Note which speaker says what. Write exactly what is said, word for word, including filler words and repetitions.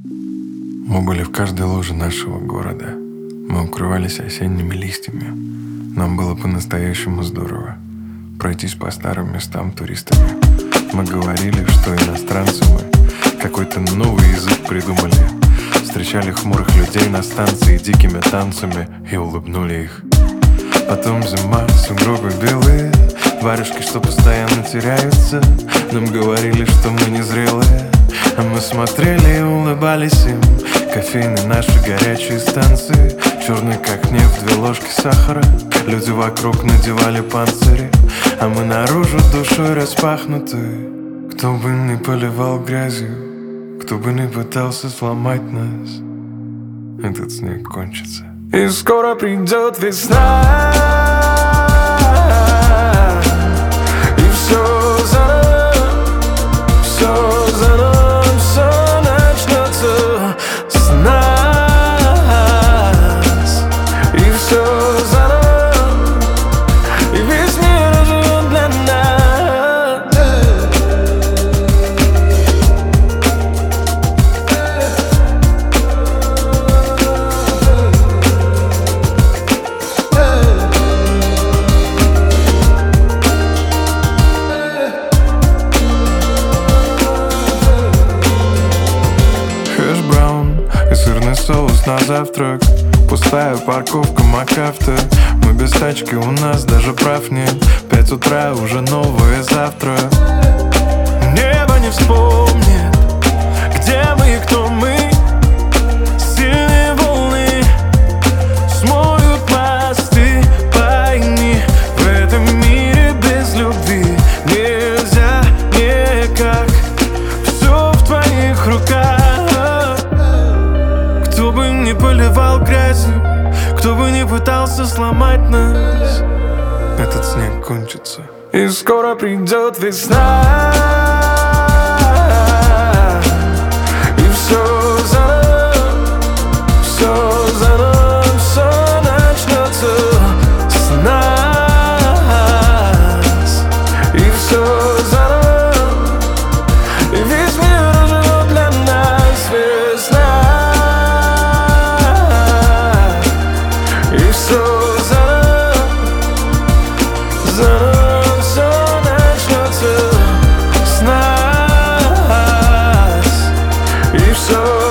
Speaker 1: Мы были в каждой луже нашего города. Мы укрывались осенними листьями. Нам было по-настоящему здорово пройтись по старым местам туристами. Мы говорили, что иностранцы мы, какой-то новый язык придумали. Встречали хмурых людей на станции дикими танцами и улыбнули их. Потом зима, сугробы белые, варежки, что постоянно теряются. Нам говорили, что мы незрелые, а мы смотрели и улыбались им. Кофейные наши горячие станции, черные как нефть, две ложки сахара. Люди вокруг надевали панцири, а мы наружу душой распахнуты. Кто бы ни поливал грязью, кто бы ни пытался сломать нас, этот снег кончится, и скоро придет весна. И все заново, все заново, все начнется с нас. И все заново, и весь мир живет для нас. Сырный соус на завтрак, пустая парковка МакАвто. Мы без тачки, у нас даже прав нет. Пять утра, уже новое завтра. Небо не вспомнит, где мы и кто мы. Сильные волны смоют мосты. Пойми, в этом мире без любви нельзя никак. Все в твоих руках. Кто бы ни поливал грязью, кто бы ни пытался сломать нас, этот снег кончится, и скоро придет весна. И все заново, все заново, все начнется с нас. И все заново, и весь мир живет для нас. Весна. Все заново, заново все начнется с нас. И все